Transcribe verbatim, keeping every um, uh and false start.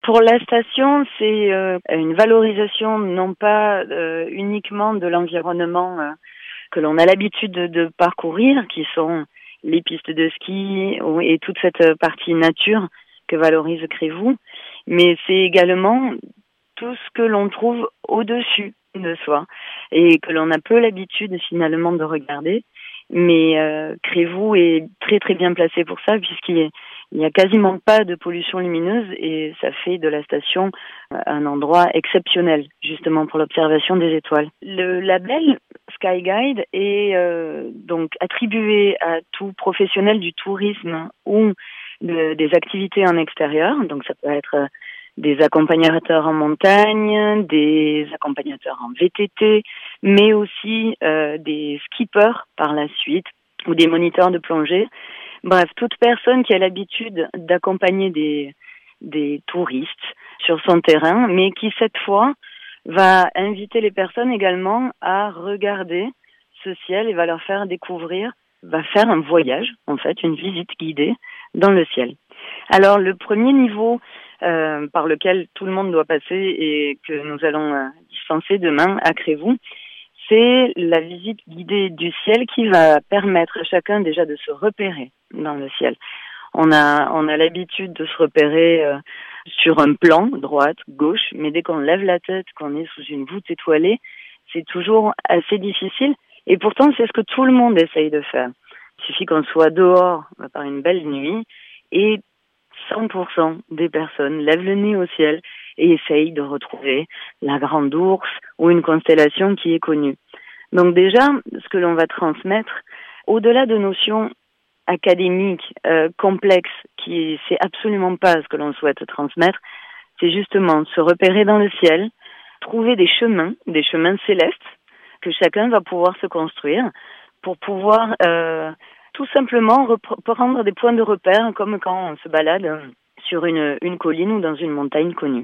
Pour la station, c'est euh, une valorisation non pas euh, uniquement de l'environnement euh, que l'on a l'habitude de, de parcourir, qui sont les pistes de ski et toute cette partie nature que valorise Crévoux, mais c'est également tout ce que l'on trouve au-dessus de soi et que l'on a peu l'habitude finalement de regarder. Mais euh, Crévoux est très très bien placé pour ça puisqu'il n'y a quasiment pas de pollution lumineuse et ça fait de la station un endroit exceptionnel justement pour l'observation des étoiles. Le label Sky Guide est euh, donc attribué à tout professionnel du tourisme ou de, des activités en extérieur. Donc ça peut être des accompagnateurs en montagne, des accompagnateurs en V T T, mais aussi euh, des skippers par la suite ou des moniteurs de plongée. Bref, toute personne qui a l'habitude d'accompagner des, des touristes sur son terrain, mais qui cette fois va inviter les personnes également à regarder ce ciel et va leur faire découvrir, va faire un voyage, en fait, une visite guidée dans le ciel. Alors, le premier niveau euh, par lequel tout le monde doit passer et que nous allons euh, dispenser demain à Crévoux, c'est la visite guidée du ciel qui va permettre à chacun déjà de se repérer dans le ciel. On a, on a l'habitude de se repérer euh, sur un plan, droite, gauche, mais dès qu'on lève la tête, qu'on est sous une voûte étoilée, c'est toujours assez difficile. Et pourtant, c'est ce que tout le monde essaye de faire. Il suffit qu'on soit dehors par une belle nuit et cent pour cent des personnes lèvent le nez au ciel et essayent de retrouver la grande ours ou une constellation qui est connue. Donc déjà, ce que l'on va transmettre, au-delà de notions académiques, euh, complexes, qui c'est absolument pas ce que l'on souhaite transmettre, c'est justement se repérer dans le ciel, trouver des chemins, des chemins célestes, que chacun va pouvoir se construire pour pouvoir euh, tout simplement prendre des points de repère comme quand on se balade sur une, une colline ou dans une montagne connue.